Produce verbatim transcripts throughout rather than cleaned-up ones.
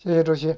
谢谢主席。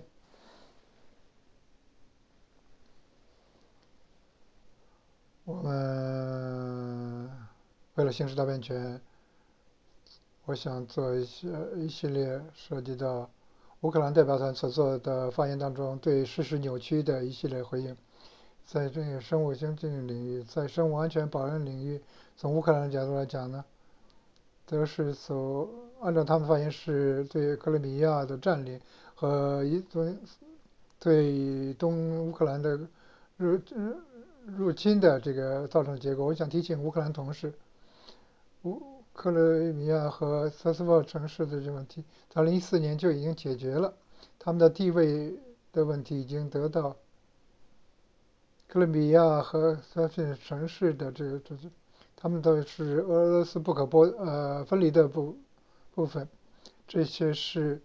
我们为了行使大变权，我想做一些一系列涉及到乌克兰代表团所做的发言当中对事实扭曲的一系列回应。在这个生物经济领域，在生物安全保安领域，从乌克兰的角度来讲呢，则是所按照他们发言是对克里米亚的占领和一对对东乌克兰的入入侵的这个造成的结果。我想提醒乌克兰同事，乌克里米亚和瑟斯沃城市的这个问题，在二零一四年就已经解决了，他们的地位的问题已经得到克里米亚和瑟斯城市的这个这他们都是俄罗斯不可剥呃分离的部部分。这些是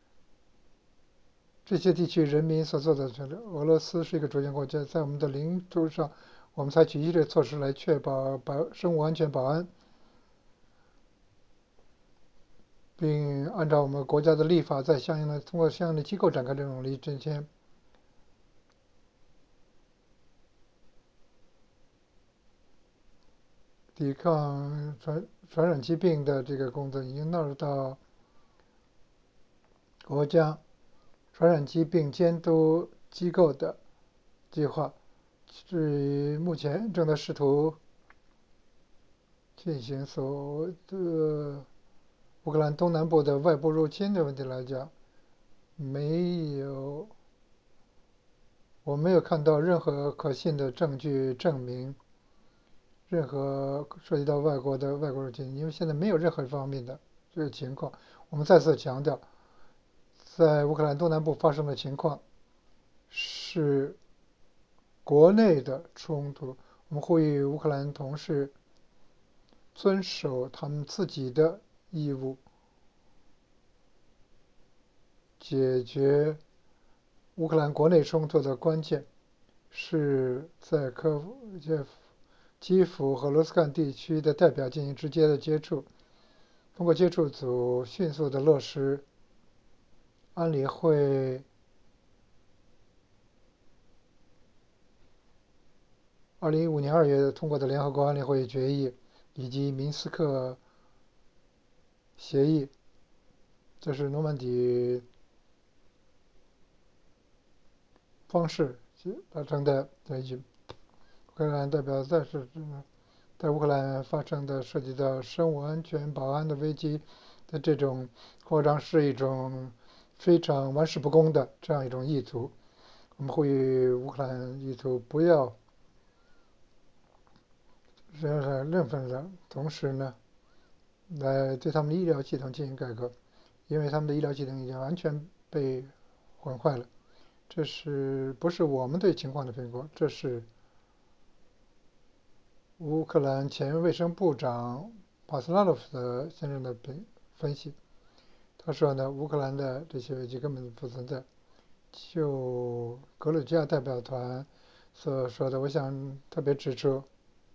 这些地区人民所做的选择。俄罗斯是一个主权国家，在我们的领土上，我们采取一系列措施来确保保生物安全保安，并按照我们国家的立法，在相应的通过相应的机构展开这种努力。这些抵抗传传染疾病的这个工作已经纳入到国家传染疾病监督机构的计划。至于目前正在试图进行所谓的乌克兰东南部的外部入侵的问题来讲，没有，我没有看到任何可信的证据证明任何涉及到外国的外国入侵，因为现在没有任何方面的这个情况。我们再次强调，在乌克兰东南部发生的情况是国内的冲突。我们呼吁乌克兰同事遵守他们自己的义务，解决乌克兰国内冲突的关键是在科基辅和罗斯干地区的代表进行直接的接触，通过接触组迅速的落实安理会二零一五年二月通过的联合国安理会决议以及明斯克协议。这是诺曼底方式达成的在一起。乌克兰代表再是在乌克兰发生的涉及到生物安全保安的危机的这种扩张是一种非常玩世不恭的这样一种意图。我们呼吁乌克兰意图不要任任何人，同时呢，来对他们的医疗系统进行改革，因为他们的医疗系统已经完全被毁坏了。这是不是我们对情况的评估？这是乌克兰前卫生部长帕斯拉洛夫的先生的评分析。他说呢，乌克兰的这些危机根本不存在。就格鲁吉亚代表团所说的，我想特别指出，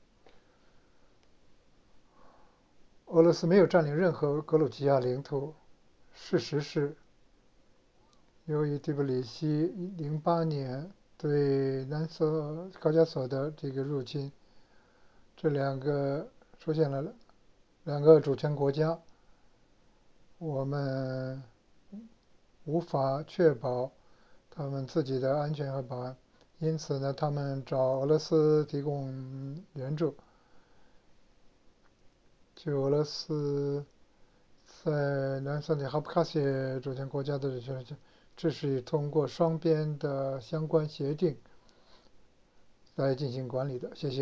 俄罗斯没有占领任何格鲁吉亚领土。事实是，由于第布里希零八年对南索高加索的这个入侵，这两个出现了两个主权国家，我们无法确保他们自己的安全和保安，因此呢，他们找俄罗斯提供援助。就俄罗斯在南索里哈布卡谢主权国家的这些，这是通过双边的相关协定来进行管理的。谢谢。